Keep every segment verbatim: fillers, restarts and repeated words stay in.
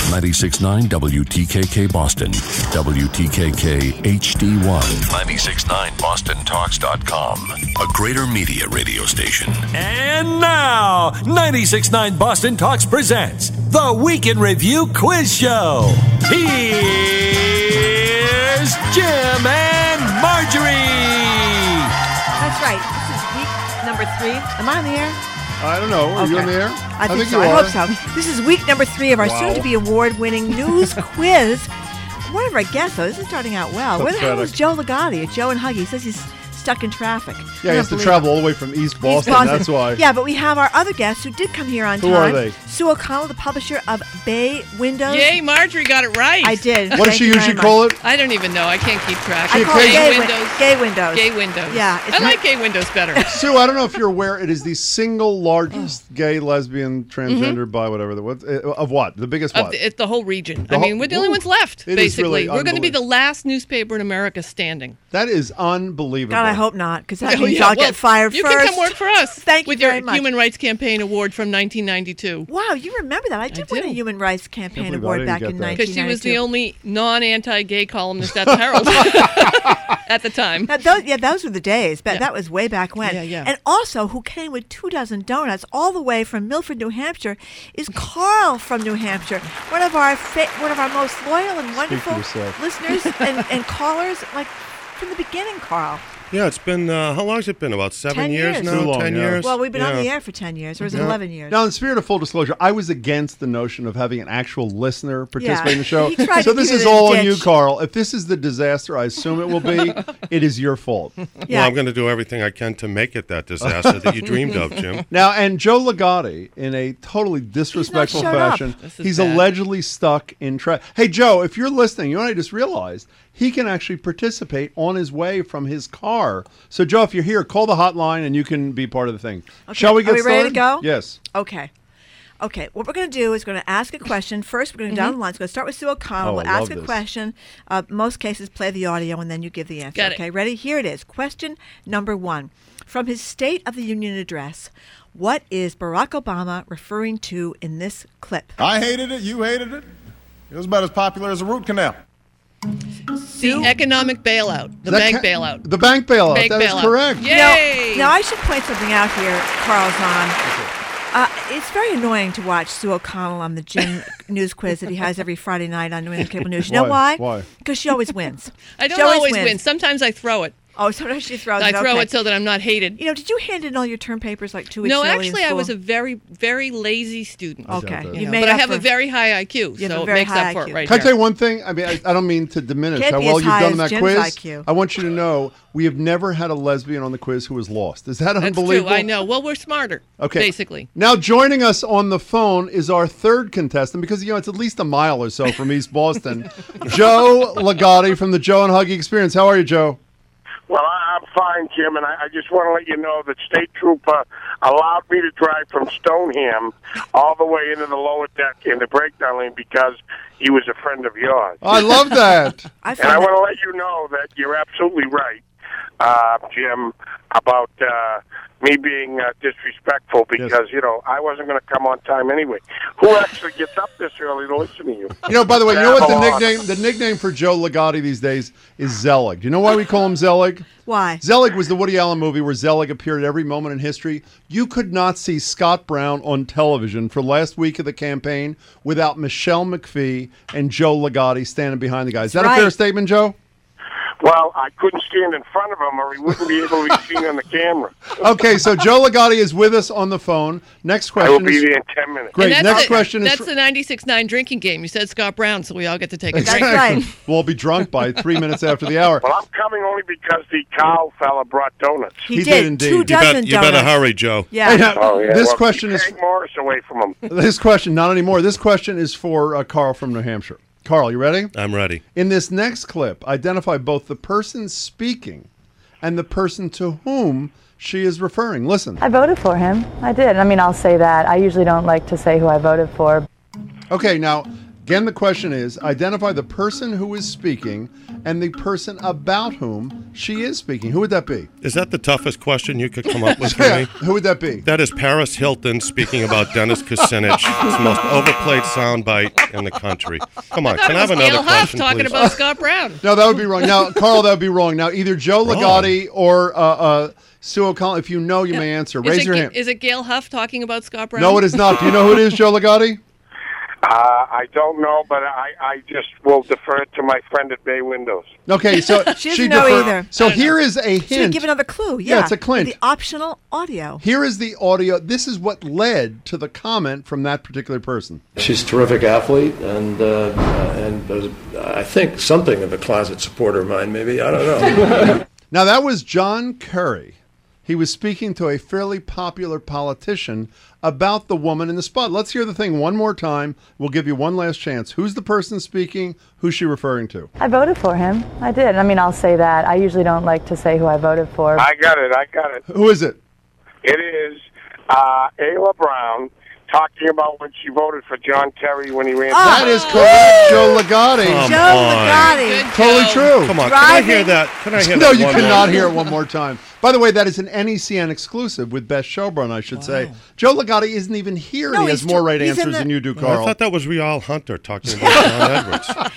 ninety-six point nine W T K K Boston, W T K K H D one, ninety-six point nine Boston Talks dot com, a Greater Media radio station. And now, ninety-six point nine Boston Talks presents the Week in Review Quiz Show. Here's Jim and Marjorie. That's right. This is week number three. Am I on the air? I don't know. Are okay. you on the air? I think, I think so. you I are. hope so. This is week number three of our Wow. soon-to-be award-winning news quiz. One of our guests, though, this is starting out well. Where the hell is Joe Ligotti? Joe and Huggy. He says he's stuck in traffic. Yeah, he has to travel all the way from East Boston. East Boston. That's why. Yeah, but we have our other guests who did come here on Who time. are they? Sue O'Connell, the publisher of Bay Windows. Yay, Marjorie got it right. I did. What does Thank she you usually very call much. it? I don't even know. I can't keep track. I Gay call it gay, windows. windows. Gay windows. Gay windows. Yeah, it's I like gay windows better. Sue, I don't know if you're aware, it is the single largest gay, lesbian, transgender, bi, whatever. The, what, uh, of what? The biggest Of what? the, it's the whole region. The I whole- mean, we're the only Ooh. ones left, It is basically. really We're going to be the unbelievable. last newspaper in America standing. That is unbelievable. God, I hope not, because that Oh, means yeah. I'll well, get fired you first. can come work for us. Thank you with very your much. Human Rights Campaign Award from nineteen ninety-two. Wow, you remember that? I did I win a do. Human Rights Campaign believe I Award didn't back get in that. nineteen Because ninety-two. she was the only non-anti-gay columnist at the Herald at the time. Now, those, yeah, those were the days, but Yeah. that was way back when. Yeah, yeah. And also, who came with two dozen donuts all the way from Milford, New Hampshire, is Carl from New Hampshire, one of our fa- one of our most loyal and wonderful yourself. listeners and, and callers, like from the beginning, Carl. Yeah, it's been, uh, how long has it been? About seven Ten years, years. now? Too long, Ten yeah. years? Well, we've been on Yeah. the air for ten years, or is it Yeah. eleven years? Now, in the spirit of full disclosure, I was against the notion of having an actual listener participate Yeah. in the show. He tried So to this get is it in all the on you, ditch. Carl. If this is the disaster I assume it will be, it is your fault. Yeah. Well, I'm going to do everything I can to make it that disaster that you dreamed of, Jim. Now, and Joe Ligotti, in a totally disrespectful showed up. fashion, This is he's bad. allegedly stuck in traffic. Hey, Joe, if you're listening, you know what I just realized? He can actually participate on his way from his car. So, Joe, if you're here, call the hotline and you can be part of the thing. Okay. Shall we Are get we ready to started? go? Yes. Okay. Okay, what we're going to do is we're going to ask a question. First, we're going to go down the line. It's going to start with Sue O'Connell. Oh, we'll I love ask a this. question. Uh, most cases, play the audio, and then you give the answer. Got it. Okay, ready? Here it is. Question number one. From his State of the Union address, what is Barack Obama referring to in this clip? I hated it. You hated it. It was about as popular as a root canal. The economic bailout. The That bank ca- bailout. The bank bailout. Bank That is bailout. correct. Yay! Now, now, I should point something out here, Carl's on. Uh, it's very annoying to watch Sue O'Connell on the Jim News Quiz that he has every Friday night on New England Cable News. You know Why? why? Why? Because she always wins. I don't She always wins. win. Sometimes I throw it. Oh, sometimes she throws I it. throw okay. it so that I'm not hated. You know, did you hand in all your term papers like two weeks No, early in actually, I school? was a very, very lazy student. doubt Okay, that. you Yeah, made but up I have for, a very high I Q, You have so a it very makes high up for I Q. it right Can I there. tell you one thing? I mean, I, I don't mean to diminish Can't how be well as you've high done as in that Jim's quiz. I Q. I want you to know we have never had a lesbian on the quiz who was lost. Is that That's unbelievable? true. I know. Well, we're smarter. Okay. Basically. Now joining us on the phone is our third contestant because you know it's at least a mile or so from East Boston. Joe Ligotti from the Joe and Huggy Experience. How are you, Joe? Well, I- I'm fine, Jim, and I, I just want to let you know that State Trooper allowed me to drive from Stoneham all the way into the lower deck in the breakdown lane because he was a friend of yours. I love that. I And I found want that, to let you know that you're absolutely right, uh, Jim, about uh, me being uh, disrespectful because, you know, I wasn't going to come on time anyway. Who actually gets up this early to listen to you? You know, by the way, you know what the Travel on. nickname the nickname for Joe Ligotti these days is Zelig. Do you know why we call him Zelig? why? Zelig was the Woody Allen movie where Zelig appeared at every moment in history. You could not see Scott Brown on television for last week of the campaign without Michelle McPhee and Joe Ligotti standing behind the guy. Is that Right. a fair statement, Joe? Well, I couldn't stand in front of him or he wouldn't be able to be seen on the camera. Okay, so Joe Ligotti is with us on the phone. Next I will question be is there in ten minutes. great. And that's Next the, question That's is the ninety-six nine drinking game. You said Scott Brown, so we all get to take a That's drink. right. we'll be drunk by three minutes after the hour. Well, I'm coming only because the cow fella brought donuts. He, He did, did indeed. two You dozen bet- you better donuts. hurry, Joe. Yeah. Hey, now, Oh, yeah. this well, question keep is Hank Morris away from him. this question not anymore. This question is for uh, Carl from New Hampshire. Carl, you ready? I'm ready. In this next clip, identify both the person speaking and the person to whom she is referring. Listen. I voted for him. I did. I mean, I'll say that. I usually don't like to say who I voted for. Okay, now Again, the question is, identify the person who is speaking and the person about whom she is speaking. Who would that be? Is that the toughest question you could come up with for Yeah, me? who would that be? That is Paris Hilton speaking about Dennis Kucinich. It's the most overplayed soundbite in the country. Come on, I thought can I it have was another Gail Huff question, talking please? about Scott Brown. No, that would be wrong. Now, Carl, that would be wrong. Now, either Joe Wrong. Ligotti or uh, uh, Sue O'Connell. If you know, you may answer. Is Raise it, your Ga- hand. Is it Gail Huff talking about Scott Brown? No, it is not. Do you know who it is, Joe Ligotti? Uh, I don't know, but I, I just will defer to my friend at Bay Windows. Okay, so She doesn't know defer- either. So I don't here is a Should we hint. give another clue? Yeah, Yeah, it's a Clint. The optional audio. Here is the audio. This is what led to the comment from that particular person. She's a terrific athlete, and uh, uh, and uh, I think something of a closet supporter of mine, maybe. I don't know. Now, that was John Kerry. He was speaking to a fairly popular politician about the woman in the spot. Let's hear the thing one more time. We'll give you one last chance. Who's the person speaking? Who's she referring to? I voted for him. I did. I mean, I'll say that. I usually don't like to say who I voted for. I got it. I got it. Who is it? It is uh, Ayla Brown talking about when she voted for John Kerry when he ran. That is correct, Joe Ligotti. Come Joe on. Ligotti. Good Totally Joe. true. Come on, can I hear Driving- that? Can I hear No, that you one cannot more? hear it one more time. By the way, that is an N E C N exclusive with Best Showrun, I should say. Joe Ligotti isn't even here. No, and he has he's more tr- right he's in answers the- than you do, I Carl. thought that was Rial Hunter talking about John Edwards.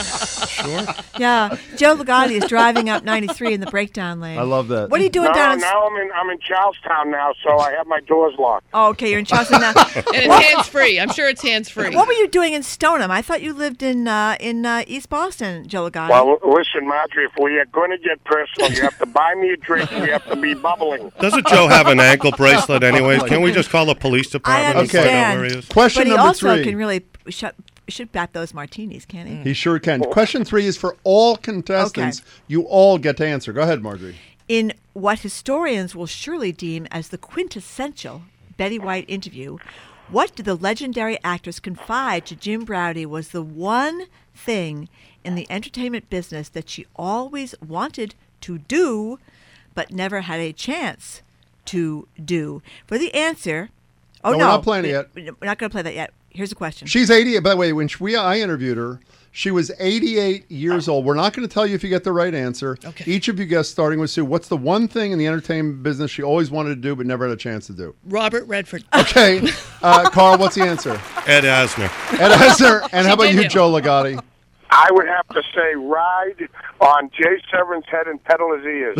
Sure. Yeah, Joe Ligotti is driving up ninety-three in the breakdown lane. I love that. What are you doing No, down in... now I'm in I'm in Charlestown now, so I have my doors locked. Oh, okay, you're in Charleston now. And it's hands-free. I'm sure it's hands-free. What were you doing in Stoneham? I thought you lived in uh, in uh, East Boston, Joe Ligotti. Well, listen, Marjorie, if we are going to get personal, you have to buy me a drink and you have to be bubbling. Doesn't Joe have an ankle bracelet anyways? Can't we just call the police department I and find out understand. where he is? Question but he number also three. can really shut, should bat those martinis, can't he? He sure can. Question three is for all contestants. You all get to answer. Go ahead, Marjorie. In what historians will surely deem as the quintessential Betty White interview, what did the legendary actress confide to Jim Braude was the one thing in the entertainment business that she always wanted to do, but never had a chance to do? For the answer, oh No, no, we're not playing it yet. We're not going to play that yet. Here's a question. She's eighty-eight. By the way, when she, we I interviewed her, she was eighty-eight years old. We're not going to tell you if you get the right answer. Okay. Each of you guess, starting with Sue, what's the one thing in the entertainment business she always wanted to do but never had a chance to do? Robert Redford. Okay. Uh, Carl, what's the answer? Ed Asner. Ed Asner. And how She about did you, it. Joe Ligotti? I would have to say ride on Jay Severin's head and pedal his ears.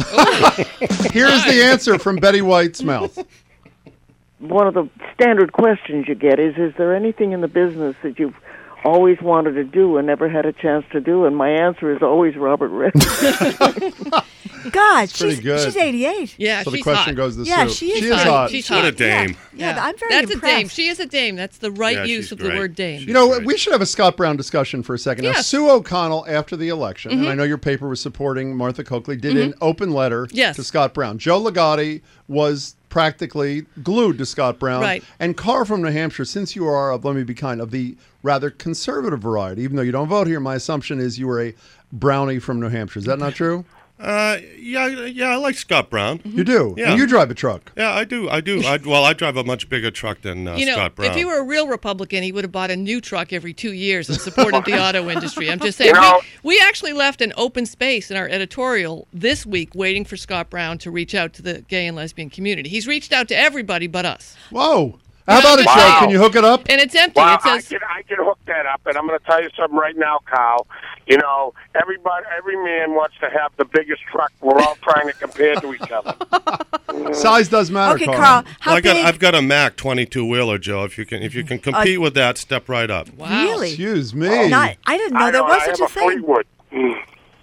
Here's the answer from Betty White's mouth. One of the standard questions you get is, is there anything in the business that you've always wanted to do and never had a chance to do? And my answer is always Robert Redford. God, pretty she's, good. she's eighty-eight. Yeah, So the she's question hot. goes to Yeah, Sue. she is She is hot. hot. She's What hot. a dame. Yeah, Yeah. I'm very That's impressed. a dame. She is a dame. That's the right Yeah, use she's of the great. word dame. You know, Great. we should have a Scott Brown discussion for a second. Now, Yes. Sue O'Connell, after the election, and I know your paper was supporting Martha Coakley, did an open letter Yes. to Scott Brown. Joe Ligotti was practically glued to Scott Brown. Right. And Carl from New Hampshire, since you are, of, let me be kind, of the rather conservative variety, even though you don't vote here, my assumption is you were a brownie from New Hampshire. Is that not true? Uh, yeah, yeah, I like Scott Brown. You do? Yeah. And you drive a truck. Yeah, I do. I do. I, well, I drive a much bigger truck than uh, You know, Scott Brown. if he were a real Republican, he would have bought a new truck every two years and supported the auto industry. I'm just saying. You know- we, we actually left an open space in our editorial this week waiting for Scott Brown to reach out to the gay and lesbian community. He's reached out to everybody but us. Whoa. How about it, Wow. Joe? Can you hook it up? And it's empty. Well, it says, I can I can hook that up, and I'm going to tell you something right now, Kyle. You know, everybody, every man wants to have the biggest truck. We're all trying to compare to each other. Size does matter, Okay, Carl. Carl, how Well, I got, big? I've got a Mac twenty-two wheeler, Joe. If you can, if you can compete with that, step right up. wow. Really? Excuse me. Not, I didn't know I there know, was I such have a thing. Fleetwood. Mm.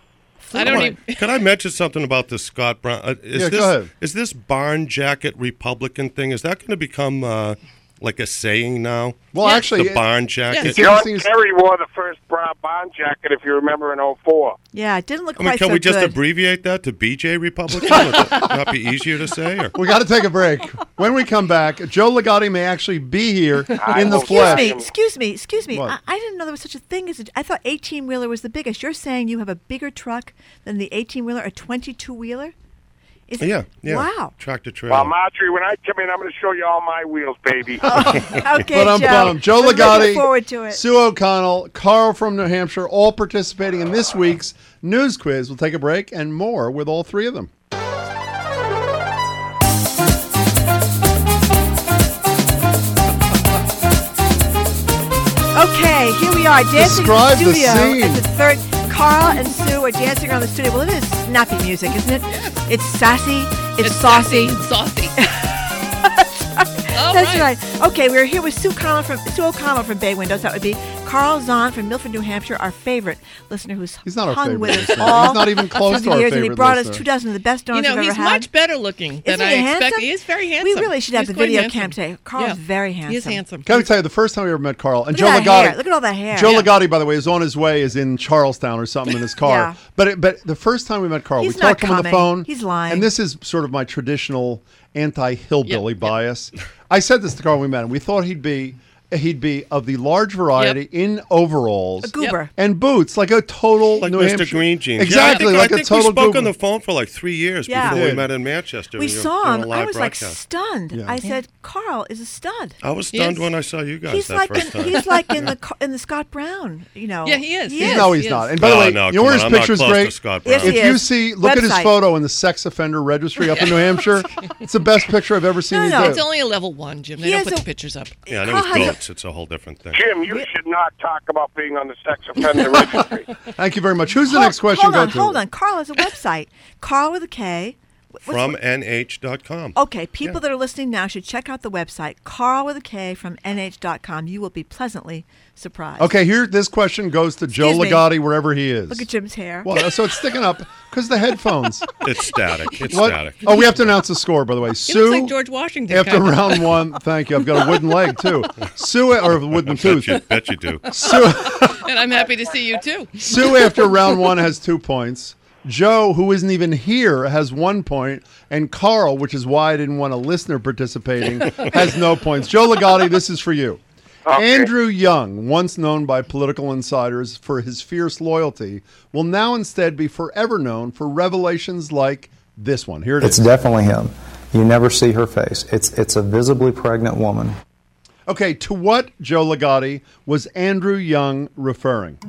I don't even. Can I mention something about this Scott Brown? Uh, is Yeah, go this, ahead. Is this barn jacket Republican thing? Is that going to become uh, like a saying now? Well, Yeah. actually, The it- barn jacket. It's John interesting. Kerry wore the first brown bond jacket, if you remember, in oh four. Yeah, it didn't look I mean, quite can so we just good. abbreviate that to B J Republican? Would that not be easier to say? Or? We got to take a break. When we come back, Joe Ligotti may actually be here in the will Excuse flesh. me, excuse me, excuse me. What? I, I didn't know there was such a thing as a, I thought eighteen-wheeler was the biggest. You're saying you have a bigger truck than the eighteen-wheeler, a twenty-two-wheeler? Is yeah, it? yeah. Wow. Tractor trailer. Well, Marjorie, when I come in, I'm going to show you all my wheels, baby. Okay, But I'm Joe. bummed. Joe We're Ligotti, looking forward to it. Sue O'Connell, Carl from New Hampshire, all participating in this week's news quiz. We'll take a break and more with all three of them. Okay, here we are dancing Describe in the the studio. scene. It's the third. Carl and Sue are dancing around the studio. Well, it is snappy music, isn't it? It's sassy. It's, It's saucy. sassy, Saucy. All That's right. right. Okay, we're here with Sue O'Connell from Sue O'Connell from Bay Windows. That would be Carl Zahn from Milford, New Hampshire, our favorite listener, who's He's not our hung favorite with us listener. all He's not even close through to the our years, and he favorite brought us listener. two dozen of the best donuts You know, I've he's ever had. much better looking than Isn't I he expected. handsome? He is very handsome. We really should have He's the quite video handsome. cam today. Carl's Yeah. very handsome. He is handsome. Can I tell you, the first time we ever met Carl, and Look Joe at that Ligotti. hair. Look at all that hair. Joe Yeah. Ligotti, by the way, is on his way, is in Charlestown or something in his car. Yeah. But it, but the first time we met Carl, He's we not talked to him on the coming. phone. He's lying. And this is sort of my traditional anti-hillbilly Yep, yep. bias. I said this to Carl when we met him. We thought he'd be he'd be of the large variety Yep. in overalls A goober. and boots, like a total Like New Mister Hampshire. Green Jeans. Exactly, yeah, I think, like I a think total we spoke goober. on the phone for like three years Yeah. before We we did. met in Manchester. We you know, saw doing him. a live I was like broadcast. stunned. Yeah. I said, "Carl is a stud." I was stunned Yes. when I saw you guys He's that like first in, time. he's like in the Co- in the Scott Brown. You know. Yeah, he is. He He is. is. No, he's Yes. not. And by the Oh, way, no, you know come where on, his I'm not picture's close to great? Scott Yes, Brown. he If you is. see, look at his Website. photo in the sex offender registry up in New Hampshire. It's the best picture I've ever seen No, you no, do. It's only a level one, Jim. They He don't has put a- the pictures up. Yeah, and it Carl was has a- goats. It's a whole different thing. Jim, you should not talk about being on the sex offender registry. Thank you very much. Who's the Hold- next question? Hold go on, to? hold on. Carl has a website. Carl with a K. What's- From N H dot com. Okay, people Yeah. that are listening now should check out the website, Carl with a K from N H dot com. You will be pleasantly surprised. Okay, here this question goes to Joe Excuse me. Ligotti wherever he is. Look at Jim's hair. Well, so it's sticking up because the headphones. It's static. It's What? static. Oh, we have to announce the score, by the way. He Sue, looks like George Washington. after kind of. round one, thank you. I've got a wooden leg too. Sue, or a wooden Bet tooth. you, bet you do. Sue, And I'm happy to see you too. Sue, after round one, has two points. Joe, who isn't even here, has one point, and Carl, which is why I didn't want a listener participating, has no points. Joe Ligotti, this is for you. Okay. Andrew Young, once known by political insiders for his fierce loyalty, will now instead be forever known for revelations like this one. Here it It's is. definitely him. You never see her face. It's it's a visibly pregnant woman. Okay, to what, Joe Ligotti, was Andrew Young referring?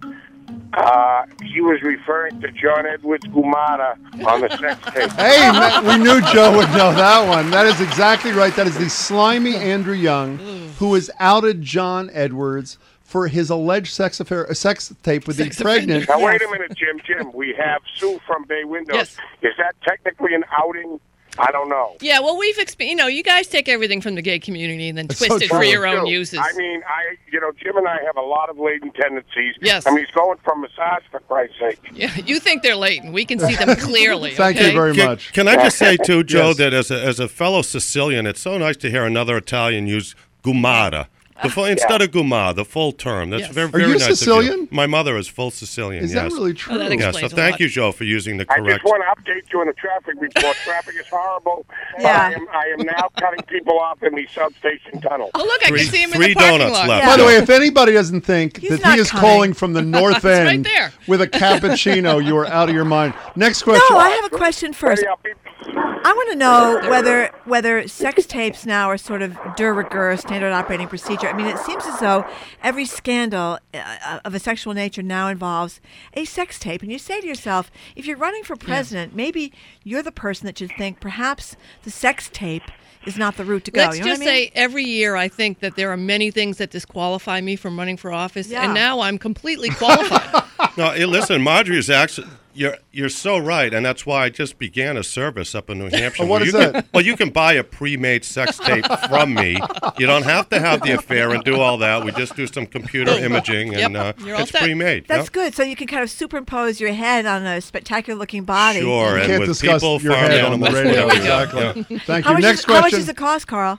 Uh, he was referring to John Edwards Gumara on the sex tape. Hey, ma- we knew Joe would know that one. That is exactly right. That is the slimy Andrew Young who has outed John Edwards for his alleged sex affair, a sex tape with Sex the pregnant. Now, wait a minute, Jim. Jim, we have Sue from Bay Windows. Yes. Is that technically an outing? I don't know. Yeah, well, we've exp- you know, you guys take everything from the gay community and then That's twist so it for true. your own Too. uses. I mean, I, you know, Jim and I have a lot of latent tendencies. Yes. I mean, he's going for massage, for Christ's sake. Yeah, you think they're latent. We can see them clearly. Thank okay? you very Can, much. can I just say too, Joe, Yes. that as a, as a fellow Sicilian, it's so nice to hear another Italian use gumara. The full, instead of gumar, the full term. That's Yes. very, Are very you nice of Sicilian? you. My mother is full Sicilian, Is yes. that really true? Oh, that Yeah, explains so a thank lot. you, Joe, for using the I correct... just want to update you on the traffic report. Traffic is horrible. Yeah. I am, I am now cutting people off in the substation tunnel. Oh, look, I Three- can see him in three the parking donuts lot. left. Yeah. By the way, if anybody doesn't think He's that not he is coming. calling from the north It's right end there. with a cappuccino, you are out of your mind. Next question. No, I have a question first. Hurry up, people. I want to know whether whether sex tapes now are sort of de rigueur, standard operating procedure. I mean, it seems as though every scandal uh, of a sexual nature now involves a sex tape. And you say to yourself, if you're running for president, maybe you're the person that should think perhaps the sex tape is not the route to go. Let's you know just what I mean? say every year I think that there are many things that disqualify me from running for office, Yeah. and now I'm completely qualified. No, hey, listen, Marjorie is actually... You're you're so right, and that's why I just began a service up in New Hampshire. Oh, what where is you can- that? Well, you can buy a pre-made sex tape from me. You don't have to have the affair and do all that. We just do some computer imaging, and Yep, uh, you're all it's set. pre-made. That's Yep. good. So you can kind of superimpose your head on a spectacular-looking body. Sure, You and can't with discuss people, your farm head on the animals. radio. There we go. Exactly. Thank How you. much, Next is, how much question. does it cost, Carl?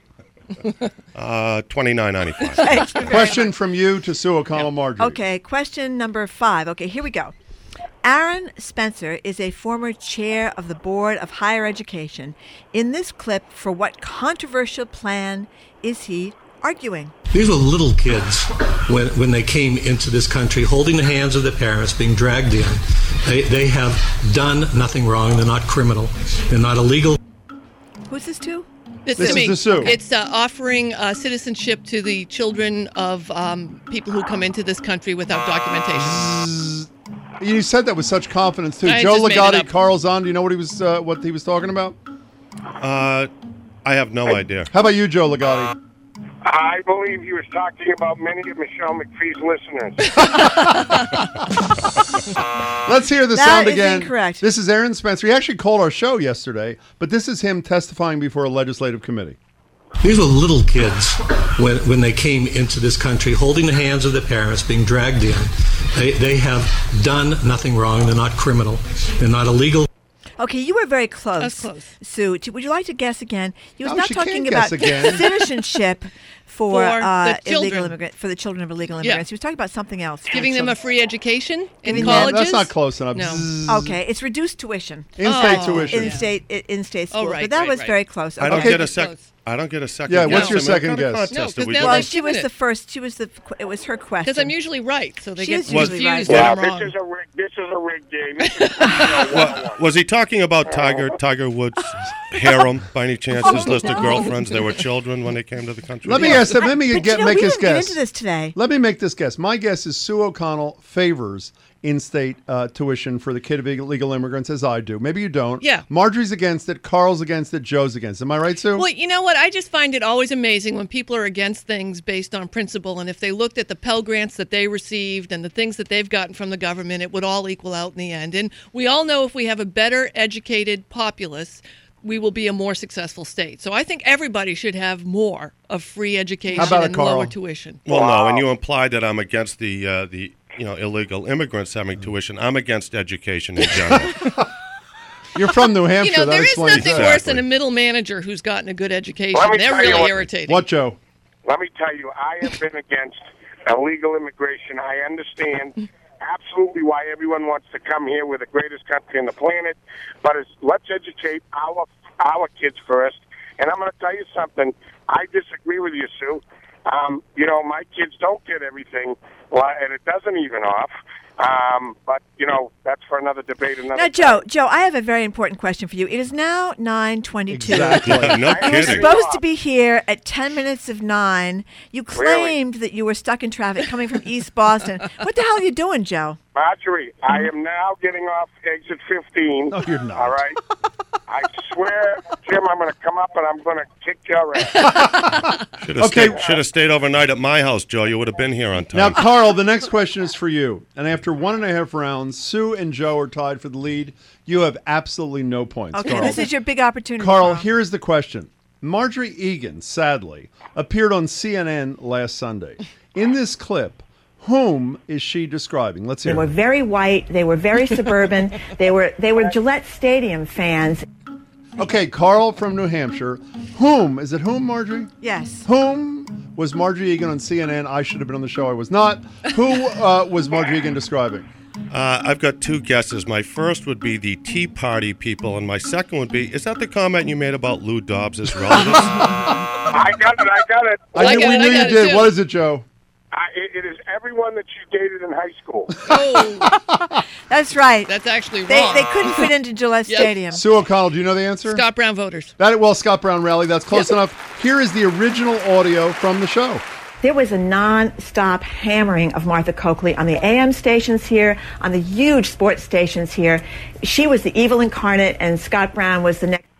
Uh, twenty-nine ninety-five. Thank you very Question from you to Sue O'Connell, Marjorie. Okay, question number five. Okay, here we go. Aaron Spencer is a former chair of the Board of Higher Education. In this clip, for what controversial plan is he arguing. These were little kids when when they came into this country, holding the hands of their parents, being dragged in. They they have done nothing wrong. They're not criminal. They're not illegal. Who's this to? This, This is is me. to Sue. It's uh, offering uh, citizenship to the children of um, people who come into this country without documentation. You said that with such confidence too. I Joe just made it Ligotti, up. Carl Zahn. Do you know what he was uh, what he was talking about? Uh, I have no idea. How about you, Joe Ligotti? I believe he was talking about many of Michelle McPhee's listeners. Let's hear the That sound is again. incorrect. This is Aaron Spencer. He actually called our show yesterday, but this is him testifying before a legislative committee. These were little kids when when they came into this country, holding the hands of their parents, being dragged in. They they have done nothing wrong. They're not criminal. They're not illegal. Okay, you were very close. That's close. Sue, t- would you like to guess again? He was No, not she talking can't about guess again. citizenship for, For uh, the children. illegal immigrant for the children of illegal Yeah. immigrants. He was talking about something else. for Giving the them a children. free education in Giving them- colleges? That's not close enough. No. Zzz. Okay, it's reduced tuition. In-state Oh. tuition. In-state, i- in-state Oh, schools. right, but that right, was right. very close. I don't Okay. get a sec. I don't get a second. Yeah, guess. what's your I mean, second what kind of guess? contest No, did 'cause we now do? Well, they've she given was it. the first. She was the. It was her question. Because I'm usually right, so they She get is usually confused right. when Yeah, I'm this wrong. is a rig. This is a rigged game. This is, you know, Wa- was he talking about Tiger Tiger Woods' harem by any chance? His list of girlfriends. They were children when they came to the country. Let me ask him. Let me But get, you know, make we his didn't get guess. into this today. Let me make this guess. My guess is Sue O'Connell favors in-state uh, tuition for the kid of illegal immigrants, as I do. Maybe you don't. Yeah. Marjorie's against it. Carl's against it. Joe's against it. Am I right, Sue? Well, you know what? I just find it always amazing when people are against things based on principle. And if they looked at the Pell Grants that they received and the things that they've gotten from the government, it would all equal out in the end. And we all know if we have a better educated populace, we will be a more successful state. So I think everybody should have more of free education How about it, and Carl? lower tuition. Well, no, and you implied that I'm against the uh, the you know illegal immigrants having tuition. I'm against education in general. You're from New Hampshire. You know, that there is explains nothing that. worse than a middle manager who's gotten a good education. Let me They're tell you really what- irritating. What, Joe? Let me tell you, I have been against illegal immigration. I understand absolutely why everyone wants to come here. We're the greatest country on the planet. But it's, let's educate our our kids first. And I'm going to tell you something. I disagree with you, Sue. Um, you know, my kids don't get everything, well, and it doesn't even off. Um, but, you know, that's for another debate. Another Now, time. Joe, Joe, I have a very important question for you. It is now nine twenty-two. Exactly. no You were kidding. supposed to be here at ten minutes of nine. You claimed that you were stuck in traffic coming from East Boston. What the hell are you doing, Joe? Marjorie, I am now getting off exit fifteen. No, you're not. All right? I swear, Jim, I'm going to come up and I'm going to kick your ass. Should have Okay. stayed, should have stayed overnight at my house, Joe. You would have been here on time. Now, Carl, the next question is for you. And after one and a half rounds, Sue and Joe are tied for the lead. You have absolutely no points, Okay, Carl. this is your big opportunity. Carl, here is the question. Marjorie Egan, sadly, appeared on C N N last Sunday. In this clip, whom is she describing? Let's They hear were it. very white. They were very suburban. They were they were Gillette Stadium fans. Okay, Carl from New Hampshire. Whom, is it whom, Marjorie? Yes. Whom was Marjorie Egan on C N N? I should have been on the show. I was not. Who uh, was Marjorie Egan describing? Uh, I've got two guesses. My first would be the Tea Party people, and my second would be, is that the comment you made about Lou Dobbs' relatives? I got it. I got it. I, I knew got we it, I knew you got it, did. too. What is it, Joe? I, it, it is everyone that you dated in high school. Oh, That's right. that's actually They, wrong. they couldn't fit into Gillette Yep. Stadium. Sue O'Connell, do you know the answer? Scott Brown voters. That well, Scott Brown rally. That's close enough. Here is the original audio from the show. There was a non-stop hammering of Martha Coakley on the A M stations here, on the huge sports stations here. She was the evil incarnate, and Scott Brown was the next.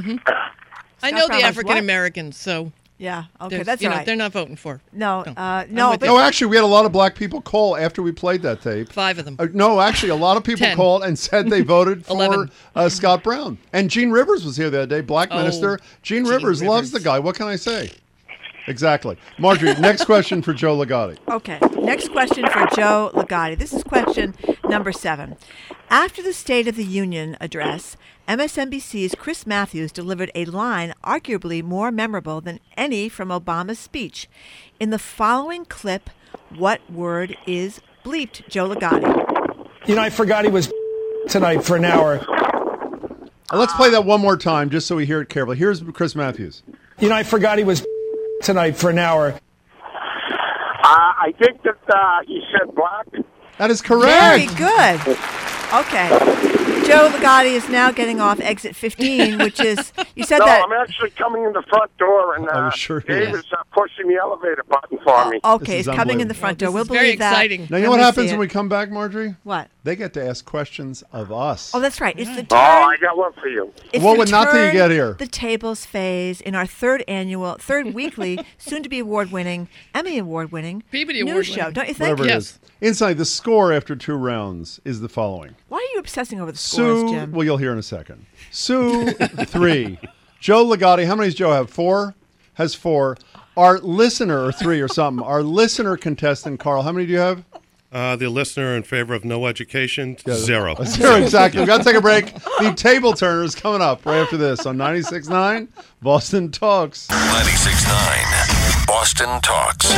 I know Brown the was African Americans, so Yeah. Okay, there's- that's you all know, right. they're not voting for. No, No. uh, I'm no, with but you. No, actually, we had a lot of black people call after we played that tape. Five of them. Uh, no, actually, a lot of people Ten. called and said they voted for Eleven. uh, Scott Brown. And Gene Rivers was here the other day, black Oh, minister. Gene, Gene Rivers, loves Rivers. the guy. What can I say? Exactly. Marjorie, next question for Joe Ligotti. Okay, next question for Joe Ligotti. This is question number seven. After the State of the Union address, M S N B C's Chris Matthews delivered a line arguably more memorable than any from Obama's speech. In the following clip, what word is bleeped, Joe Ligotti? You know, I forgot he was tonight for an hour. Uh, let's play that one more time just so we hear it carefully. Here's Chris Matthews. You know, I forgot he was tonight for an hour. Uh, I think that uh, you said black. That is correct. Very good. Okay. Joe Ligotti is now getting off exit fifteen, which is, you said no, that. I'm actually coming in the front door, and uh, I'm sure he Dave is. is uh, pushing the elevator button for me. Okay, he's coming in the front door. We'll very believe that. exciting. Now, you know what happens when we come back, Marjorie? What? They get to ask questions of us. Oh, that's right. It's the turn. Oh, I got one for you. It's What the would not till you turn get here? The tables phase in our third annual, third weekly, soon-to-be award-winning, Emmy award-winning Peabody news Award-winning. show. Don't you think? Whatever it Yes. is. Inside, the score after two rounds is the following. Why are you obsessing over the scores, Sue, Jim? well, you'll hear in a second. Sue, three. Joe Ligotti, how many does Joe have? Four? Has four. Our listener, or three or something, our listener contestant, Carl, how many do you have? Uh, the listener in favor of no education, zero. Zero, exactly. We've got to take a break. The Table Turner is coming up right after this on ninety-six point nine Boston Talks. ninety-six point nine Boston Talks.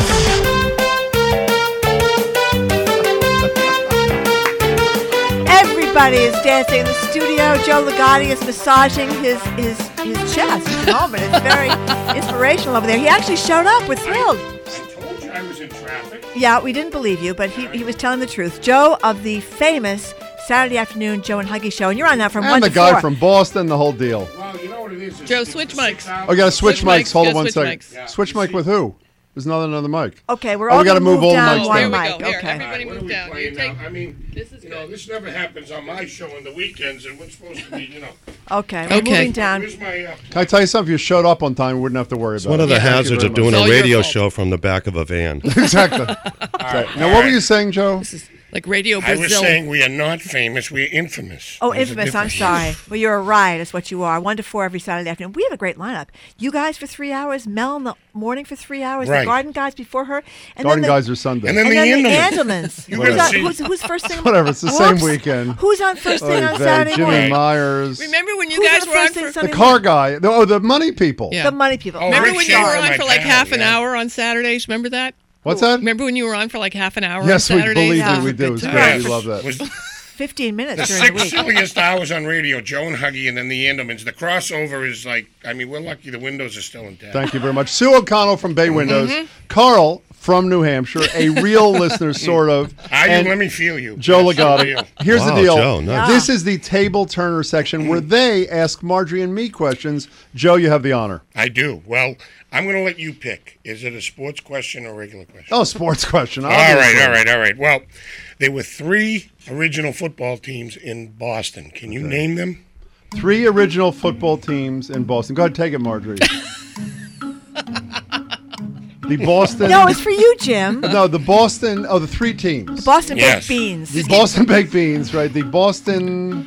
Everybody is dancing in the studio. Joe Ligotti is massaging his his, his chest at the moment. It's very inspirational over there. He actually showed up. We're thrilled. I told you I was in traffic. Yeah, we didn't believe you, but he, he was telling the truth. Joe of the famous Saturday afternoon Joe and Huggy show, and you're on that from And one the to guy four. from Boston, the whole deal. Well, you know what it is. It's, Joe, it's switch a mics. six-hour- Oh, you got to switch, Switch mics. mics. Hold Yeah, on one switch second. mics. Yeah. Switch You mic see- with who? There's not another mic. Okay, we're Oh, all we gotta gonna move all the down mics one down. mic. Here we go. Here, Okay. everybody What are move we down. You playing take. now? I mean, This is you know, good. this never happens on my show on the weekends, and we're supposed to be, you know. Okay, we're Okay. moving down. Here's my. Uh, Can I tell you something? If you showed up on time, we wouldn't have to worry It's about one it. of the Thank you hazards very of doing much. It's a all your radio fault. show from the back of a van. Exactly. Right. Now, what were you saying, Joe? Like Radio I Brazil. was saying we are not famous, we are infamous. Oh, There's a infamous. I'm difference. sorry. Well, you're a riot is what you are. One to four every Saturday afternoon. We have a great lineup. You guys for three hours, Mel in the morning for three hours, Right. the Garden Guys before her. And Garden then the, Guys are Sunday. And then and the then the Andelmans. Andelmans. You who's, gotta on, see- who's, who's first thing? Whatever. It's the Whoops. same weekend. Who's on first thing Oy on vey, Saturday Jimmy morning? Myers. Remember when you Who's guys on were on first thing for? The Sunday car morning? guy. The, oh, the money people. Yeah. The money people. Oh, Remember Rick when you were Shaver, on my for like pal, half an yeah. hour on Saturdays? Remember that? What's that? Remember when you were on for like half an hour Yes, on we Saturdays? believe Yeah. it. We do. It was Good great. times. We love that. Was Fifteen minutes the during the six week. silliest hours on radio, Joe and Huggy, and then the Andelmans. The crossover is like, I mean, we're lucky the windows are still intact. Thank you very much. Sue O'Connell from Bay Windows. Carl from New Hampshire, a real listener, sort of. Are you? And Let me feel you. Joe That's Ligotti. real. Here's Wow, the deal. Joe, nice. This is the Table Turner section where they ask Marjorie and me questions. Joe, you have the honor. I do. Well, I'm going to let you pick. Is it a sports question or a regular question? Oh, sports question. All right, obviously. all right, all right. Well, there were three original football teams in Boston. Can you name them? Three original football teams in Boston. Go ahead, take it, Marjorie. The Boston. No, it's for you, Jim. No, the Boston. Oh, the three teams. The Boston Yes. Baked Beans. The Boston Baked Beans, right? The Boston.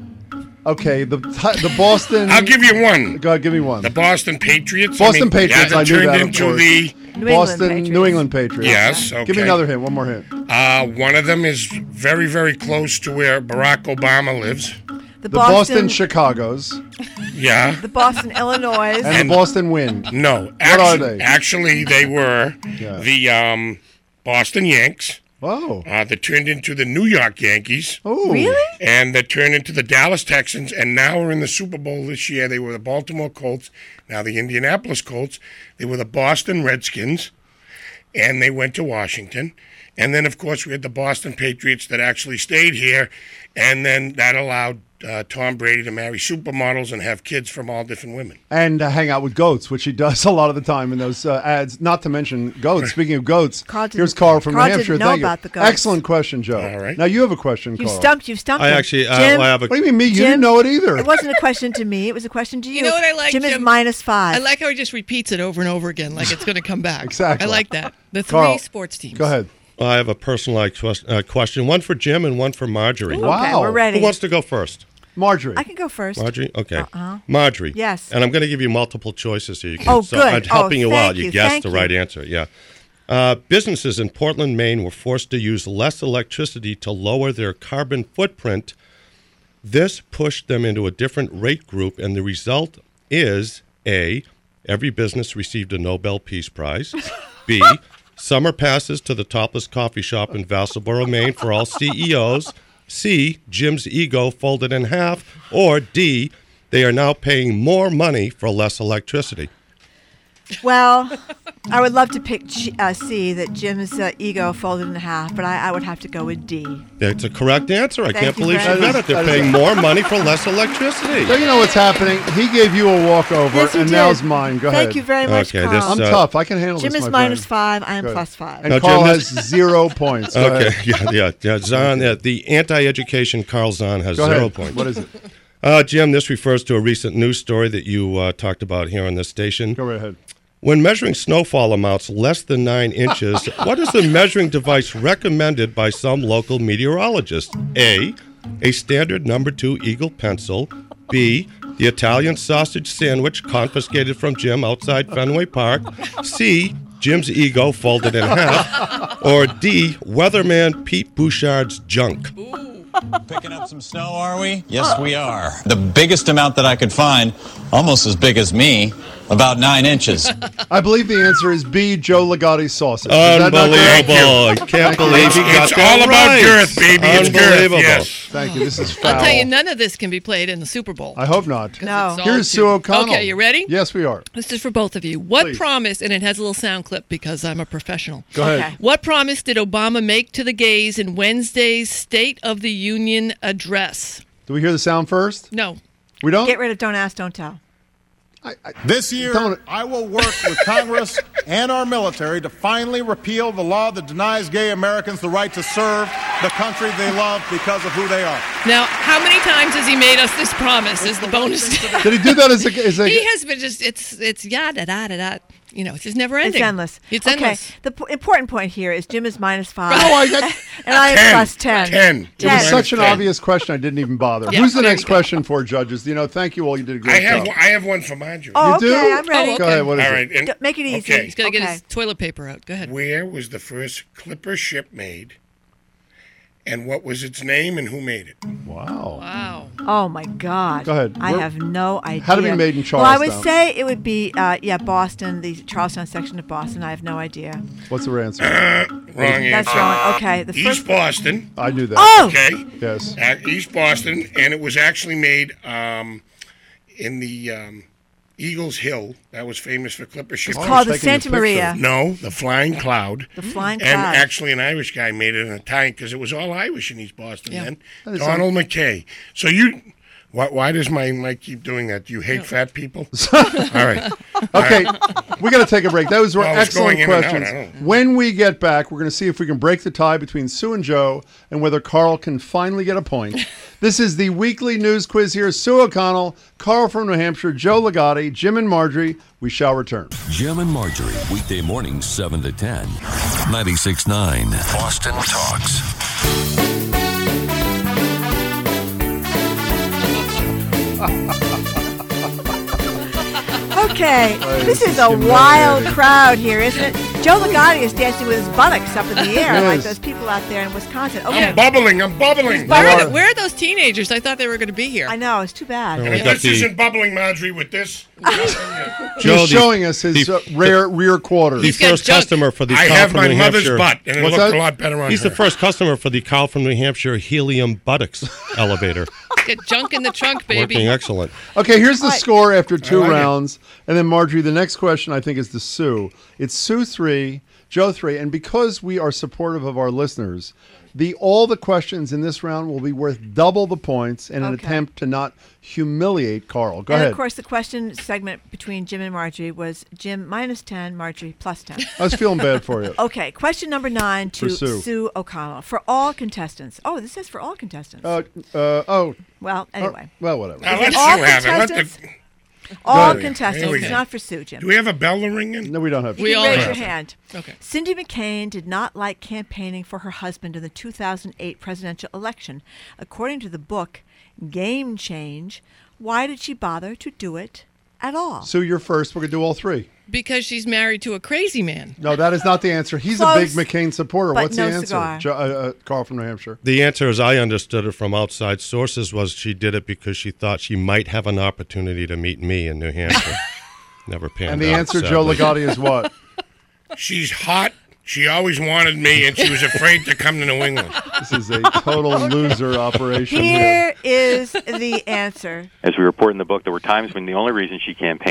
Okay, the the Boston. I'll give you one. Go ahead, give me one. The Boston Patriots. Boston I mean, Patriots. yeah, I knew turned that. Of into course. the. New Boston, England New England Patriots. Yes. Okay. Give me another hint. One more hint. Uh, one of them is very, very close to where Barack Obama lives. The The Boston, Boston, Chicago's Yeah. the Boston, Illinois. and, the Boston Wind. No. What actu- are they? Actually, they were Yeah. the um, Boston Yanks. Whoa. Uh, that turned into the New York Yankees. Oh. Really? And that turned into the Dallas Texans, and now we're in the Super Bowl this year. They were the Baltimore Colts, now the Indianapolis Colts. They were the Boston Redskins, and they went to Washington. And then, of course, we had the Boston Patriots that actually stayed here, and then that allowed uh, Tom Brady to marry supermodels and have kids from all different women. And uh, hang out with goats, which he does a lot of the time in those uh, ads. Not to mention goats. Speaking of goats, Carl didn't- here's Carl from Carl New didn't Hampshire. know Thank about you. the goats. Excellent question, Joe. All right. Now you have a question, You Carl. stumped. You stumped. I him. actually, uh, Jim, I have a. What do you mean, me? You Jim, didn't know it either. It wasn't a question to me. It was a question to you. You know what I like, Jim is Jim? minus five. I like how he just repeats it over and over again, like it's going to come back. Exactly. I like that. The three Carl, sports teams. Go ahead. I have a personalized ques- uh, question, one for Jim and one for Marjorie. Okay, Wow. we're ready. Who wants to go first? Marjorie. I can go first. Marjorie? Okay. Uh-uh. Marjorie. Yes. And I'm going to give you multiple choices here. You can, Oh, so good. I'm helping Oh, you out. thank You, you, guessed thank the you. right answer. Yeah. Uh, businesses in Portland, Maine were forced to use less electricity to lower their carbon footprint. This pushed them into a different rate group, and the result is A, every business received a Nobel Peace Prize. B, summer passes to the topless coffee shop in Vassalboro, Maine for all C E Os. C, Jim's ego folded in half. Or D, they are now paying more money for less electricity. Well, I would love to pick G- uh, C, that Jim's uh, ego folded in half, but I, I would have to go with D. That's a correct answer. I Thank can't you believe she very got much. it. They're paying more money for less electricity. So you know what's happening? He gave you a walkover, Yes, he and did. now it's mine. Go ahead. Thank you very much, Okay, Carl. this, I'm uh, tough. I can handle Jim this, is my minus friend. five. I am Good. plus five. And No, Carl Jim, has this- zero points. Go Okay, ahead. yeah, yeah, yeah. Zahn, yeah, the anti-education Carl Zahn has Go zero ahead. points. What is it? Uh, Jim, this refers to a recent news story that you uh, talked about here on this station. Go right ahead. When measuring snowfall amounts less than nine inches, what is the measuring device recommended by some local meteorologists? A, a standard number two Eagle pencil. B, the Italian sausage sandwich confiscated from Jim outside Fenway Park. C, Jim's ego folded in half. Or D, weatherman Pete Bouchard's junk. Picking up some snow, are we? Yes, we are. The biggest amount that I could find, almost as big as me, about nine inches. I believe the answer is B, Joe Ligotti's sausage. Is that not correct? Unbelievable. I can't believe he got It's that all about right. girth, baby. It's girth, Unbelievable. yes. Thank you. This is foul. I'll tell you, none of this can be played in the Super Bowl. I hope not. No. Here's Sue O'Connell. Okay, you ready? Yes, we are. This is for both of you. What Please. promise, and it has a little sound clip because I'm a professional. Go ahead. Okay. What promise did Obama make to the gays in Wednesday's State of the Union address? Do we hear the sound first? No. We don't? Get rid of don't ask, don't tell. This year, I will work with Congress and our military to finally repeal the law that denies gay Americans the right to serve the country they love because of who they are. Now, how many times has he made us this promise? Is the bonus? Did he do that as a... As a He has been just, it's, it's yada, da, da, da. You know, it's just never ending. It's endless. It's okay. endless. The p- important point here is Jim is minus five. Oh, I got and I am ten. plus ten. Ten. It was Ten. such an obvious question, I didn't even bother. Yeah, Who's the there next you go. question for, judges? You know, thank you all. You did a great I have job. I have one for Marjorie. Oh, You okay, do? I'm ready. Oh, Go ahead. What is All it? right. and- D- Make it easy. Okay. He's got to get Okay. his toilet paper out. Go ahead. Where was the first Clipper ship made? And what was its name and who made it? Wow. Wow. Oh my God! Go ahead. I Where- have no idea. Had to be made in Well, I would Charlestown. say it would be uh, yeah, Boston, the Charlestown section of Boston. I have no idea. What's the answer? Wrong That's answer. wrong. Okay, the East first. Boston. I knew that. Oh! Okay. Yes. Uh, East Boston, and it was actually made um, in the um, Eagles Hill. That was famous for Clipper ships. It's called the Santa Maria. No, the Flying Cloud. The Flying And Cloud. actually, an Irish guy made it in Italian because it was all Irish in East Boston Yeah. then. That is Donald McKay. So you, why, why does my mic keep doing that? Do you hate fat people? all right. Okay, we got to take a break. Those were Well, I was excellent going in and out, questions. I don't know. When we get back, we're going to see if we can break the tie between Sue and Joe and whether Carl can finally get a point. This is the weekly news quiz here. Sue O'Connell, Carl from New Hampshire, Joe Ligotti, Jim and Marjorie. We shall return. Jim and Marjorie, weekday mornings seven to ten. ninety-six point nine Boston Talks. Okay, Oh, this this is is a humiliating. wild crowd here, isn't it? Joe Ligotti is dancing with his buttocks up in the air like Yes. those people out there in Wisconsin. Okay, I'm bubbling. I'm bubbling. Where They are, are- the, where are those teenagers? I thought they were going to be here. I know it's too bad. Oh, And we if got this the- isn't bubbling, Marjorie, with this, Joe, He's the- showing us his the- uh, rare rear quarters. The He's got first junk. customer for the I Carl have from my New mother's Hampshire. butt, and it What's looked that? a lot better on He's her. the first customer for the Carl from New Hampshire helium buttocks elevator. Get junk in the trunk, baby. Working excellent. Okay, here's the All right. score after two like it. rounds. And then, Marjorie, the next question I think is to Sue. It's Sue three, Joe three. And because we are supportive of our listeners, the all the questions in this round will be worth double the points in an Okay. attempt to not humiliate Carl. Go and ahead. of course, the question segment between Jim and Marjorie was Jim minus ten, Marjorie plus ten. I was feeling bad for you. Okay, question number nine to For Sue. Sue O'Connell. For all contestants. Oh, this says for all contestants. Uh, uh, oh, well, anyway. well, whatever. Now, Is let it Sue all have it. Let the, contestants? All ahead. contestants. Here we It's go. not for Sue, Jim. do we have a bell to ring in? No, we don't have to. We You all raise have your to. hand. Okay. Cindy McCain did not like campaigning for her husband in the two thousand eight presidential election. According to the book Game Change, why did she bother to do it at all? Sue, you're first. We're going to do all three. Because she's married to a crazy man. No, that is not the answer. He's Close, a big McCain supporter. but What's no the answer? cigar. Jo- uh, uh, Carl from New Hampshire. The answer, as I understood it from outside sources, was she did it because she thought she might have an opportunity to meet me in New Hampshire. Never panned And the out, answer, Joe sadly. Ligotti, is what? She's hot. She always wanted me, and she was afraid to come to New England. This is a total loser operation here. Here is the answer. As we report in the book, there were times when the only reason she campaigned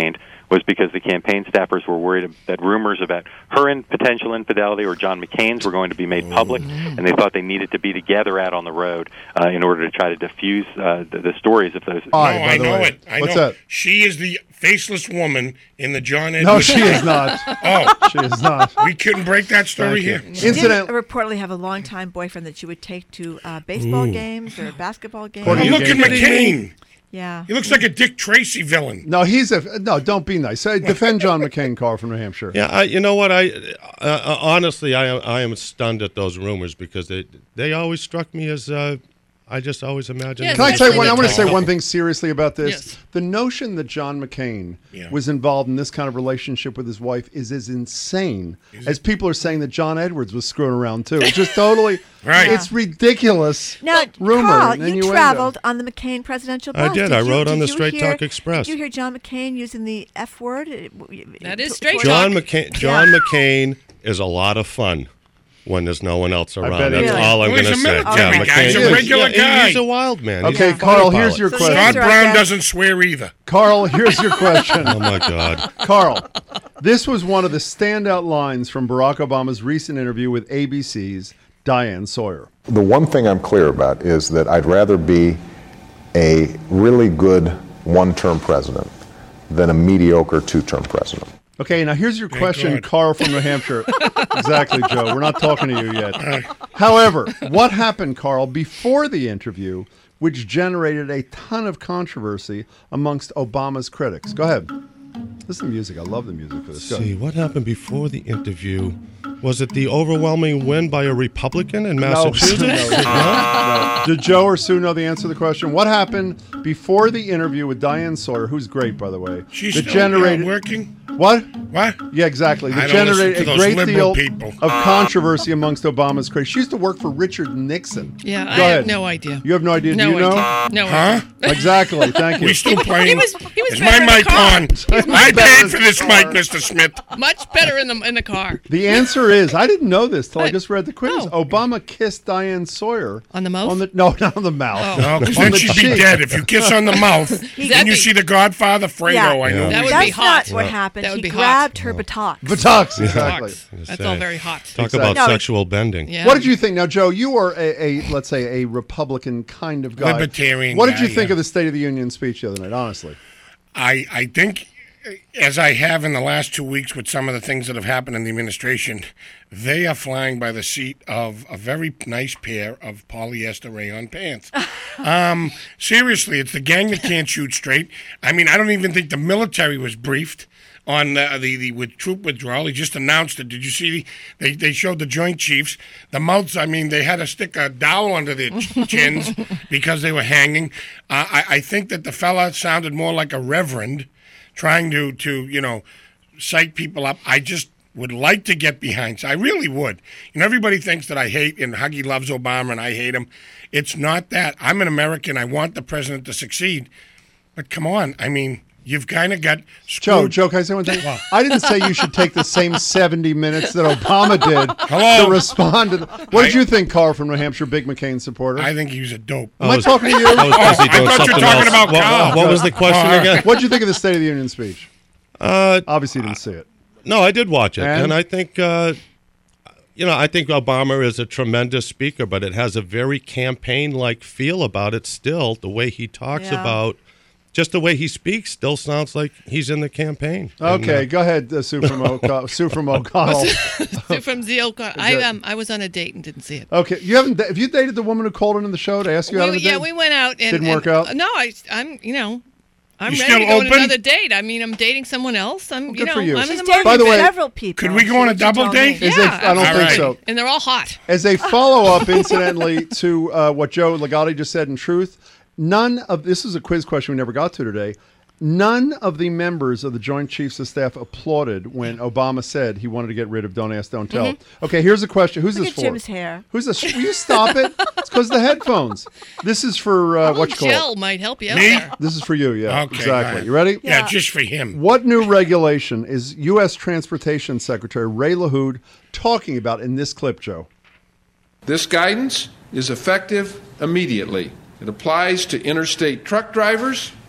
was because the campaign staffers were worried that rumors about her in potential infidelity or John McCain's were going to be made public, and they thought they needed to be together out on the road uh, in order to try to diffuse uh, the, the stories of those. Oh, I know way. it. I What's know. that? She is the faceless woman in the John Edwards. No, she is not. Oh, she is not. We couldn't break that story here. She did reportedly have a longtime boyfriend that she would take to uh, baseball Ooh. games or basketball games. Oh, look at McCain. Yeah. He looks like a Dick Tracy villain. No, he's a no. Don't be nice. Uh, defend John McCain, Carl from New Hampshire. Yeah, I, you know what? I uh, uh, honestly, I I am stunned at those rumors because they they always struck me as uh, I just always imagined. Can I say one? I want to say one thing seriously about this. Yes. The notion that John McCain Yeah. was involved in this kind of relationship with his wife is as insane as people are saying that John Edwards was screwing around too. It's just totally right. It's ridiculous. Now, rumor. Carl, and you innuendo. traveled on the McCain presidential I bus. did. Did I you- rode on did the you Straight hear- Talk Express. Did you hear John McCain using the F word? That is straight John talk. McCain. John McCain is a lot of fun when there's no one else around. bet he That's is. all I'm Well, he's going to a say. military Yeah, guy. He's a McCain is- regular yeah, guy. He's a wild man. He's Okay, a Carl, fighter here's pilot. your So question. the Scott answer, I Brown guess- doesn't swear either. Carl, here's your question. Oh my God. Carl, this was one of the standout lines from Barack Obama's recent interview with A B C's Diane Sawyer. The one thing I'm clear about is that I'd rather be a really good one-term president than a mediocre two-term president. Okay, now here's your question, God. Carl from New Hampshire. Exactly, Joe. We're not talking to you yet. However, what happened, Carl, before the interview, which generated a ton of controversy amongst Obama's critics? Go ahead. Listen to the music. I love the music for this. Go See, ahead. what happened before the interview? Was it the overwhelming win by a Republican in Massachusetts? No, no, no. Did Joe or Sue know the answer to the question? What happened before the interview with Diane Sawyer, who's great, by the way? She's that still generated not working. What? What? Yeah, exactly. I That don't listen generated to a those great liberal deal people. of controversy amongst Obama's critics. She used to work for Richard Nixon. Yeah, Go I ahead. have no idea. You have no idea. No Do you know? idea. No Huh? Exactly. Thank you. We still playing. He was- he was Is better my in mic the car. on? He's much I better paid in for the this car. mic, Mister Smith. Much better in the in the car. The answer is I didn't know this till I What? just read the quiz. Oh. Obama kissed Diane Sawyer On the mouth? On the no, not on the mouth. No, because On then the she'd be cheek. dead. If you kiss on the mouth, That'd and you be- see the Godfather, Fredo, Yeah. I know. That would That's be hot. not what happened. That would he be hot. grabbed her buttocks. Buttocks, exactly. Talks. That's all very hot. Talk Exactly. about No, it- sexual bending. Yeah. What did you think? Now, Joe, you are a, a let's say a Republican kind of guy. Libertarian What did guy, you think yeah. of the State of the Union speech the other night? Honestly, I, I think, as I have in the last two weeks with some of the things that have happened in the administration, they are flying by the seat of a very nice pair of polyester rayon pants. um, seriously, it's the gang that can't shoot straight. I mean, I don't even think the military was briefed on uh, the, the with troop withdrawal. He just announced it. Did you see? The, they they showed the Joint Chiefs. The mouths, I mean, they had to stick a dowel under their ch- chins because they were hanging. Uh, I, I think that the fella sounded more like a reverend trying to, to you know, psych people up. I just would like to get behind. I really would. You know, everybody thinks that I hate, and Huggy loves Obama, and I hate him. It's not that. I'm an American. I want the president to succeed. But come on. I mean, you've kind of got Joe, screwed. Joe, can I say one thing? I didn't say you should take the same seventy minutes that Obama did Hello? to respond to. The, what did you think, Carl from New Hampshire, big McCain supporter? I think he's a dope. Am I, was- talking to you? I was busy Oh, I doing thought you were something talking else. about what, Carl. what was the question Uh, again? What did you think of the State of the Union speech? Uh, Obviously, you didn't see it. No, I did watch it, And? and, I think, uh, you know, I think Obama is a tremendous speaker, but it has a very campaign-like feel about it. Still, the way he talks Yeah. about, just the way he speaks, still sounds like he's in the campaign. And, Okay, uh, go ahead, uh, Sue from O'Connell. Sue from O'Connell. Sue from Z O'Connell. I that- um I was on a date and didn't see it. Okay, you haven't. Have you dated the woman who called into the show to ask you out on We, a date? yeah, we went out and Didn't and- work out? No, I I'm you know. I'm You ready still to go on open? another date. I mean, I'm dating someone else. I'm, you good know, for you. I'm She's in the dating By the way- several people. Could we go on a She double told date? me. Is Yeah, a, I don't All think right. so. and they're all hot. As a follow-up, incidentally, to uh, what Joe Legati just said, in truth, none of this is a quiz question we never got to today. None of the members of the Joint Chiefs of Staff applauded when Obama said he wanted to get rid of Don't Ask, Don't Tell. Okay, here's a question. Who's Look this at for? Jim's hair. Who's this? Will you stop it? It's because of the headphones. This is for uh, what you call Gel it. might help you out Me? there. This is for you. Yeah, Okay, exactly. right. You ready? Yeah, Yeah. just for him. What new regulation is U S Transportation Secretary Ray LaHood talking about in this clip, Joe? This guidance is effective immediately. It applies to interstate truck drivers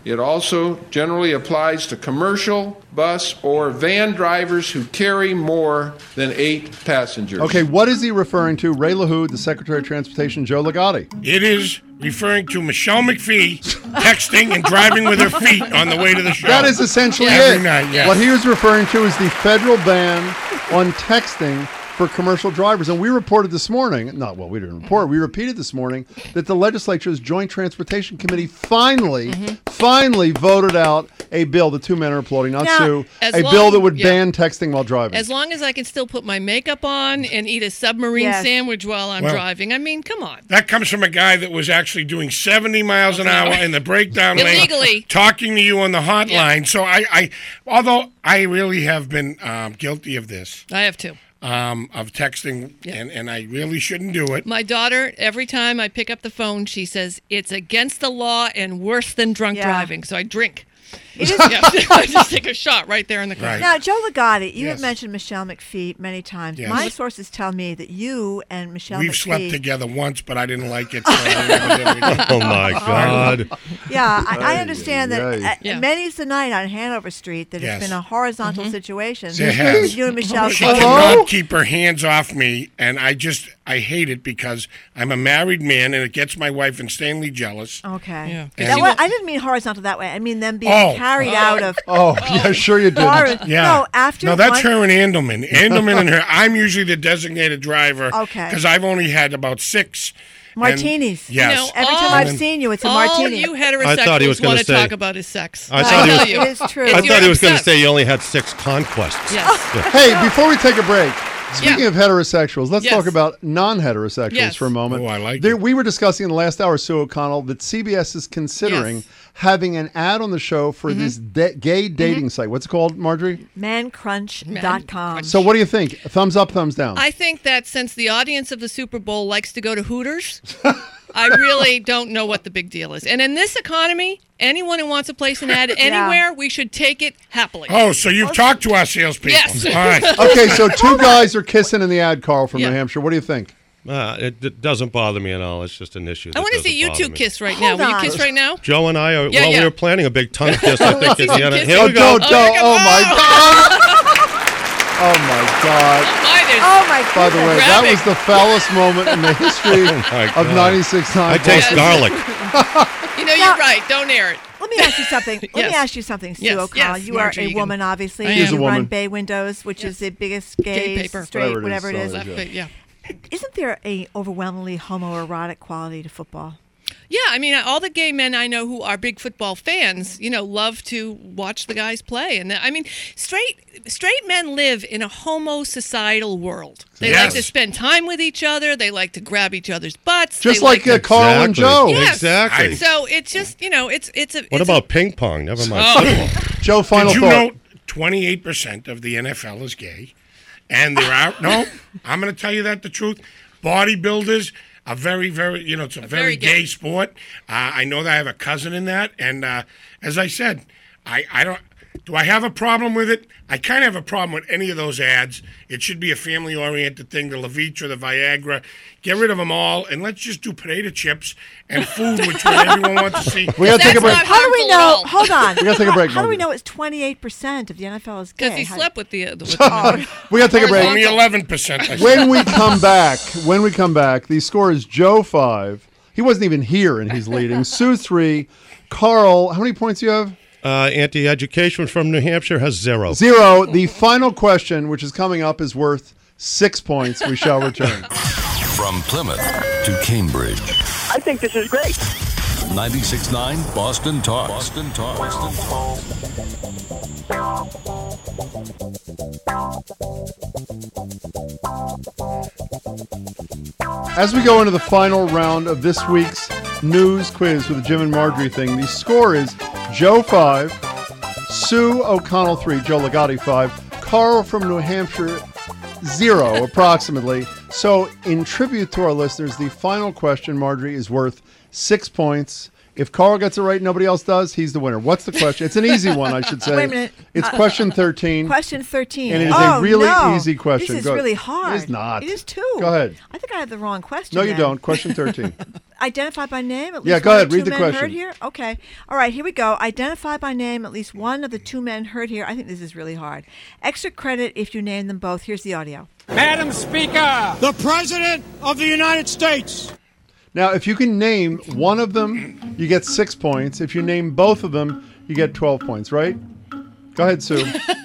It also generally applies to commercial, bus, or van drivers who carry more than eight passengers. Okay, what is he referring to? Ray LaHood, the Secretary of Transportation, Joe Ligotti. It is referring to Michelle McPhee texting and driving with her feet on the way to the show. That is essentially Every it. night, yes. What he was referring to is the federal ban on texting for commercial drivers. And we reported this morning, not well, we didn't report, we repeated this morning that the legislature's Joint Transportation Committee finally, mm-hmm. finally voted out a bill, the two men are applauding, not now, Sue, a long, bill that would yeah. ban texting while driving. As long as I can still put my makeup on and eat a submarine Yes. sandwich while I'm Well, driving. I mean, come on. That comes from a guy that was actually doing seventy miles an hour in the breakdown lane, Illegally. talking to you on the hotline. Yeah. So I, I, although I really have been um, guilty of this. I have too. Um, of texting, Yeah. and, and I really shouldn't do it. My daughter, every time I pick up the phone, she says, it's against the law and worse than drunk Yeah. driving. So I drink. It is- Yeah, I just take a shot right there in the car. Right. Now, Joe Ligotti, you Yes. have mentioned Michelle McPhee many times. Yes. My sources tell me that you and Michelle We've McPhee... slept together once, but I didn't like it. So I never did it again. Oh, my God. Yeah, I, I understand that Ay, ay. uh, Yeah. many's the night on Hanover Street that Yes. it's been a horizontal situation. It has. With you and Michelle. She So- cannot keep her hands off me, and I just I hate it because I'm a married man, and it gets my wife insanely jealous. Okay. Yeah. That And- wa- I didn't mean horizontal that way. I mean them being Oh. carried out of... Oh, yeah, sure you did. Far- Yeah. No, after No, that's one- her and Andelman. Andelman and her. I'm usually the designated driver. Okay. Because I've only had about six. and- Martinis. yes. You know, Every time all- I've seen you, it's a All martini. you I thought he was heterosexuals gonna want to say- talk about is sex. I I thought he tell was- you. It is true. If I you're thought he was going to obsessed- say you only had six conquests. Yes. Hey, before we take a break, speaking Yeah. of heterosexuals, let's Yes. talk about non-heterosexuals Yes. for a moment. Oh, I like there, it. We were discussing in the last hour, Sue O'Connell, that C B S is considering Yes. having an ad on the show for Mm-hmm. this da- gay dating site. What's it called, Marjorie? man crunch dot com. So what do you think? Thumbs up, thumbs down? I think that since the audience of the Super Bowl likes to go to Hooters, I really don't know what the big deal is. And in this economy, anyone who wants to place an ad anywhere, we should take it happily. Oh, so you've talked to our salespeople. Yes. All right. Okay, so two guys are kissing in the ad, Carl, from Yeah. New Hampshire. What do you think? Uh, it, it doesn't bother me at all. It's just an issue. I that want to see doesn't you bother two me. kiss right Hold now. Will on. you kiss right now? Joe and I are, Yeah, well, yeah. we were planning a big tongue kiss. I think see at some the end. kissing. Here Oh, we go. don't, Oh, don't. here Oh, we go. my God. Oh, my God. Mine is. Oh my By the way, goodness. that Grabbing. was the foulest moment in the history Oh, my of God. ninety-six point nine. I taste Yes. garlic. You know, you're right. Don't air it. Let me ask you something. Let Yes. me ask you something, Sue Yes, O'Connell. yes, you are Marjorie, a you woman, can- obviously. I You am. a woman. run Bay Windows, which is the biggest gay, Gay paper. straight, Whatever whatever it it is, is. sorry. Left, yeah. Isn't there a overwhelmingly homoerotic quality to football? Yeah, I mean, all the gay men I know who are big football fans, you know, love to watch the guys play. And I mean, straight straight men live in a homo societal world. They like Yes. to spend time with each other. They like to grab each other's butts. Just they like to- uh, Carl and Exactly. Joe. Yes. Exactly. So it's just, you know, it's it's a. What it's about ping pong? Never mind. Oh. football. Joe, final Did you thought. know twenty-eight percent of the N F L is gay? And there are, no, I'm going to tell you that the truth. Bodybuilders are very, very, you know, it's a, very, very gay, gay. sport. Uh, I know that I have a cousin in that. And uh, as I said, I, I don't, do I have a problem with it? I kind of have a problem with any of those ads. It should be a family-oriented thing, the Levitra, the Viagra. Get rid of them all, and let's just do potato chips and food, which what everyone wants to see. We got to take a break. not How do we harmful at know? all. Hold on. We gotta take a break, How do we Margaret. know it's twenty-eight percent of the N F L is gay? Because he How- slept with the. With the We got to take a break. Only eleven percent. I When we come back, when we come back, the score is Joe five. He wasn't even here, and he's leading. Sue three. Carl, how many points do you have? Uh, anti-education from New Hampshire has zero. Zero. The final question, which is coming up, is worth six points. We shall return. From Plymouth to Cambridge. I think this is great. ninety-six point nine Boston Talk. Boston Talk. Boston As we go into the final round of this week's news quiz with the Jim and Marjorie thing, the score is Joe five, Sue O'Connell three, Joe Ligotti five, Carl from New Hampshire zero, approximately. So, in tribute to our listeners, the final question, Marjorie, is worth six points. If Carl gets it right and nobody else does, he's the winner. What's the question? It's an easy one, I should say. Wait a minute. It's Uh, question thirteen. Question thirteen. And it is oh, a really no. easy question. This is Go- really hard. It is not. It is too. Go ahead. I think I have the wrong question. No, you then. don't. Question thirteen. Identify by name. At least Yeah, go one ahead. of the Read two the men question. Heard here. Okay. All right. Here we go. Identify by name at least one of the two men heard here. I think this is really hard. Extra credit if you name them both. Here's the audio. Madam Speaker, the President of the United States. Now, if you can name one of them, you get six points. If you name both of them, you get twelve points, right? Go ahead, Sue.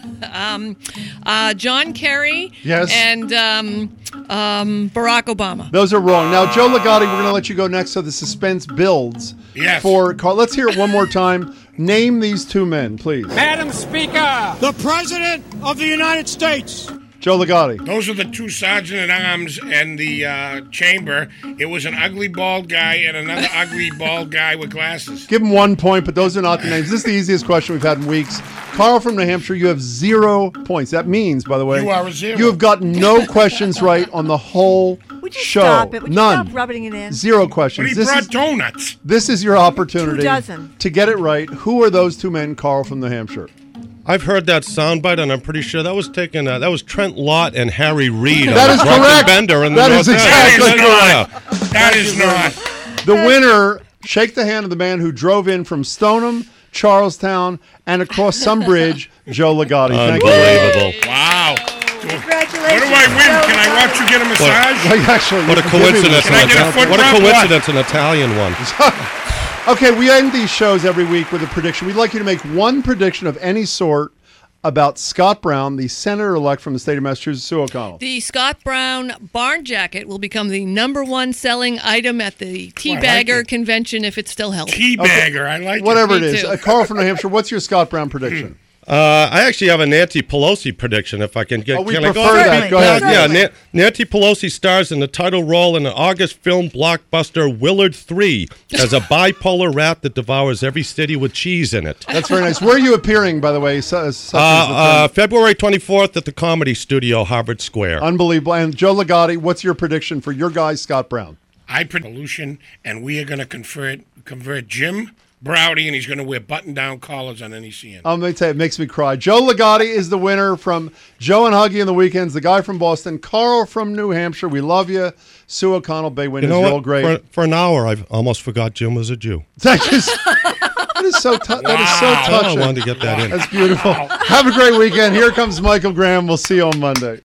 um, uh, John Kerry. Yes. And um, um, Barack Obama. Those are wrong. Now, Joe Ligotti, we're going to let you go next so the suspense builds. Yes. For Carl. Let's hear it one more time. Name these two men, please. Madam Speaker, the President of the United States. Joe Ligotti. Those are the two sergeant at arms and the uh, chamber. It was an ugly bald guy and another ugly bald guy with glasses. Give him one point, but those are not the names. This is the easiest question we've had in weeks. Carl from New Hampshire, you have zero points. That means, by the way, You are a zero. you have gotten no questions right on the whole Would you show. stop it? Would you None. stop rubbing it in? Zero questions. But he This brought is- donuts. This is your opportunity Two dozen. to get it right. Who are those two men, Carl from New Hampshire? I've heard that soundbite, and I'm pretty sure that was taken. Uh, that was Trent Lott and Harry Reid. That on is the Drunken correct. Bender in That the is North exactly End. correct. That is not. The winner, shake the hand of the man who drove in from Stoneham, Charlestown, and across some bridge, Joe Ligotti. Thank you. Unbelievable. Wow. Congratulations. What do I win? Can I watch you get a massage? Like, actually, What a you can give me coincidence! Can I an get a Italian- foot What a rub? coincidence! An Italian one. Okay, we end these shows every week with a prediction. We'd like you to make one prediction of any sort about Scott Brown, the senator-elect from the state of Massachusetts. Sue O'Connell. The Scott Brown barn jacket will become the number one selling item at the I like Teabagger it. convention if it's still held. Teabagger. I like Whatever it Me is. too. Uh, Carl from New Hampshire, what's your Scott Brown prediction? Uh, I actually have a Nancy Pelosi prediction. If I can get, Oh, we can I prefer go that. ahead? Go ahead. Yeah, yeah. Na- Nancy Pelosi stars in the title role in the August film blockbuster Willard three as a bipolar rat that devours every city with cheese in it. That's very nice. Where are you appearing, by the way? Su- such Uh, as the uh, thing? February twenty-fourth at the Comedy Studio, Harvard Square. Unbelievable. And Joe Ligotti, what's your prediction for your guy, Scott Brown? I predict pollution, and we are going to convert convert Jim Browdy, and he's going to wear button-down collars on any C N N. I'm going to tell you, it makes me cry. Joe Ligotti is the winner from Joe and Huggy in the Weekends, the guy from Boston, Carl from New Hampshire. We love you. Sue O'Connell, Bay Windows, You know you're all what? great. For, for an hour, I almost forgot Jim was a Jew. That is, that is so, tu- that is so Oh, I touching. wanted to get that in. That's beautiful. Have a great weekend. Here comes Michael Graham. We'll see you on Monday.